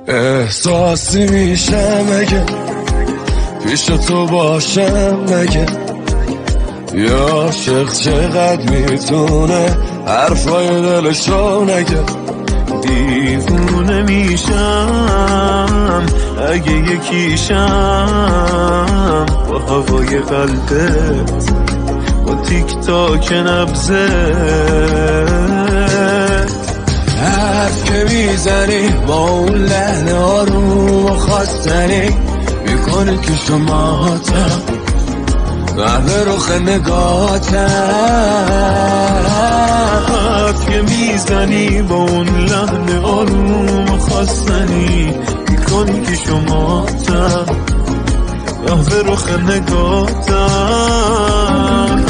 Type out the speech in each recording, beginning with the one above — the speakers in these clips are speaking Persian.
احساسی میشم اگه پیش تو باشم مگه یا عاشق چقدر میتونه حرفای دلشو نگه دیوونه میشم اگه یکیشم با هوای قلبت با تیک تاک نبضت حرف که میزنی با اون لحن آروم و خواستنی میکنه که شماتم به رخ نگاتم حرف که میزنی با اون لحن آروم و خواستنی میکنی که شماتم به رخ نگاتم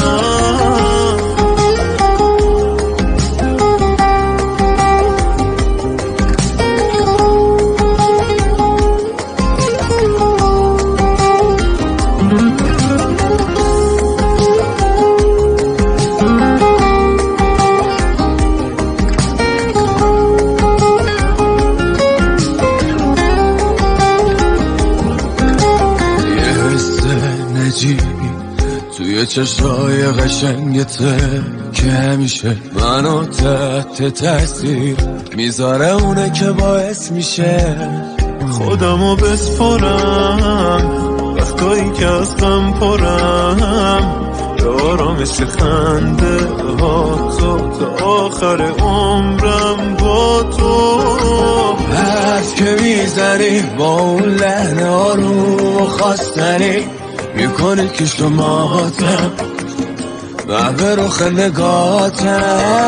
توی چشای قشنگته که همیشه منو تحت تاثیر میذاره اونه که باعث میشه خودمو بسپرم وقتایی که از غم پرم به آرامش خنده ها تو تا آخر عمرم با تو حرف که میزنی با اون لحن آروم و خواستنی میکنه که شماتم به رخ نگاتم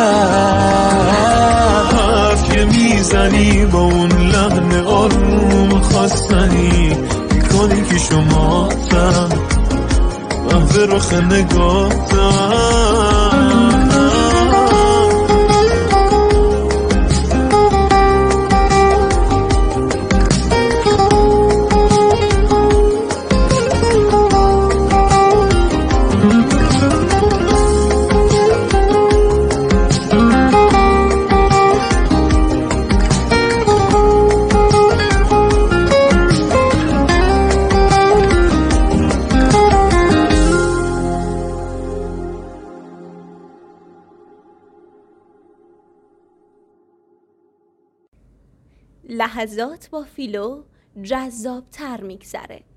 حرف که میزنی با اون لحن آروم خواستنی میکنی که شماتم به رخ نگاتم لحظات با فیلو جذاب‌تر میگذره.